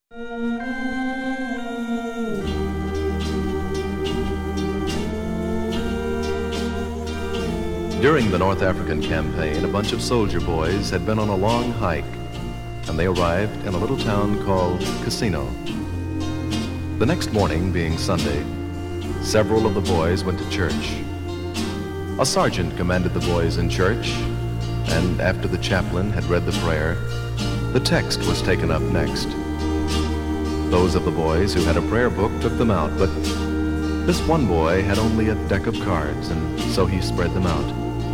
During the North African campaign, a bunch of soldier boys had been on a long hike, and they arrived in a little town called Cassino. The next morning, being Sunday, several of the boys went to church. A sergeant commanded the boys in church, and after the chaplain had read the prayer, the text was taken up next. Those of the boys who had a prayer book took them out, but this one boy had only a deck of cards, and so he spread them out.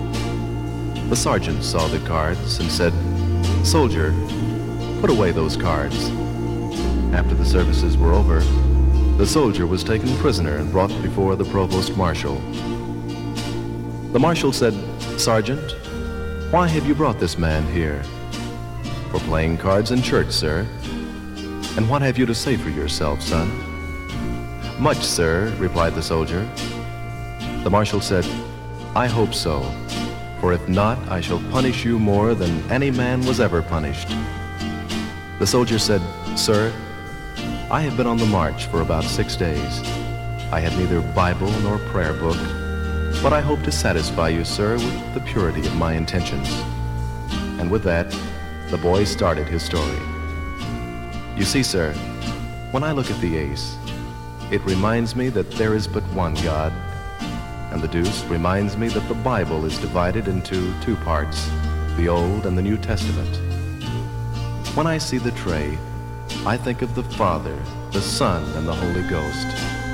The sergeant saw the cards and said, "Soldier, put away those cards." After the services were over, the soldier was taken prisoner and brought before the provost marshal. The marshal said, "Sergeant, why have you brought this man here?" "For playing cards in church, sir." "And what have you to say for yourself, son?" "Much, sir," replied the soldier. The marshal said, "I hope so, for if not, I shall punish you more than any man was ever punished." The soldier said, "Sir, I have been on the march for about 6 days. I have neither Bible nor prayer book, but I hope to satisfy you, sir, with the purity of my intentions." And with that, the boy started his story. "You see, sir, when I look at the ace, it reminds me that there is but one God, and the deuce reminds me that the Bible is divided into 2 parts, the Old and the New Testament. When I see the tray, I think of the Father, the Son, and the Holy Ghost.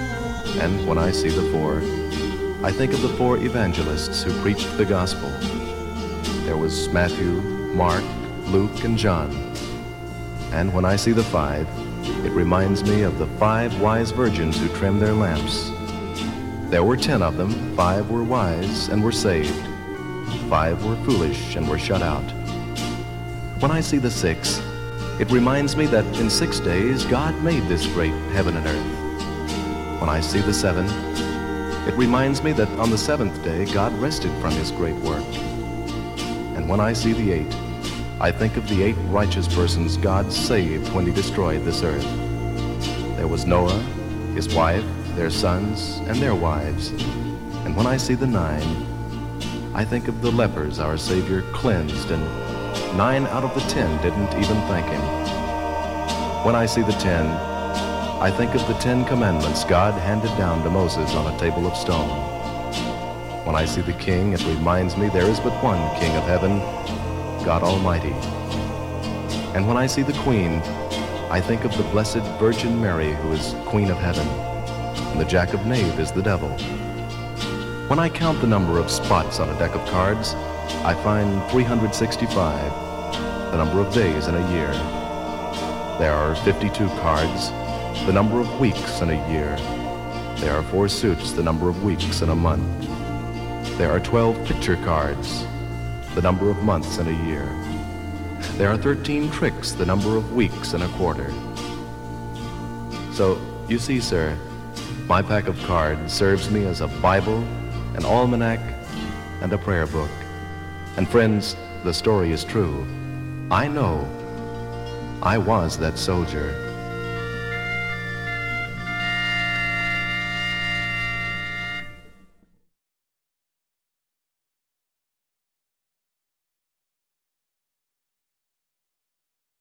And when I see the 4, I think of the 4 evangelists who preached the gospel. There was Matthew, Mark, Luke, and John. And when I see the 5, it reminds me of the 5 wise virgins who trimmed their lamps. There were 10 of them. 5 were wise and were saved. 5 were foolish and were shut out. When I see the 6, it reminds me that in 6 days God made this great heaven and earth. When I see the 7, it reminds me that on the 7th day God rested from his great work. And when I see the 8, I think of the 8 righteous persons God saved when he destroyed this earth. There was Noah, his wife, their sons, and their wives. And when I see the 9, I think of the lepers our Savior cleansed, and 9 out of the 10 didn't even thank him. When I see the 10, I think of the 10 commandments God handed down to Moses on a table of stone. When I see the King, it reminds me there is but one King of heaven, God Almighty. And when I see the Queen, I think of the Blessed Virgin Mary, who is Queen of Heaven, and the Jack of Knave is the devil. When I count the number of spots on a deck of cards, I find 365, the number of days in a year. There are 52 cards, the number of weeks in a year. There are 4 suits, the number of weeks in a month. There are 12 picture cards, the number of months in a year. There are 13 tricks, the number of weeks in a quarter. So, you see, sir, my pack of cards serves me as a Bible, an almanac, and a prayer book. And friends, the story is true. I know I was that soldier.